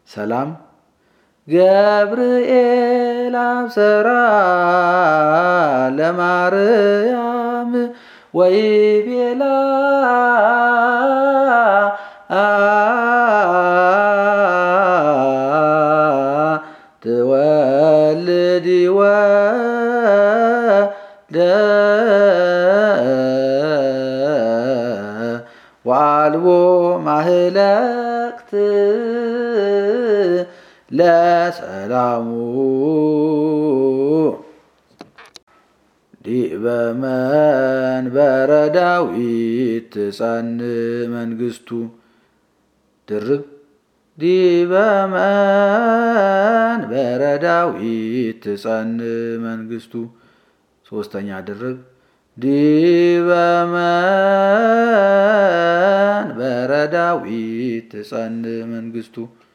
ሰላም ገብርኤል አብሰራ ለማርያም ወይቤላ ትወልድ ወልደ ወአልቦ ማህለቅት ለሰላሙ ዲበ መንበረ ዳዊት ትጸንዕ መንግሥቱ ድርብ ዲበ መንበረ ዳዊት ትጸንዕ መንግሥቱ ሶስተኛ ድርብ ዲበ መንበረ ዳዊት ትጸንዕ መንግሥቱ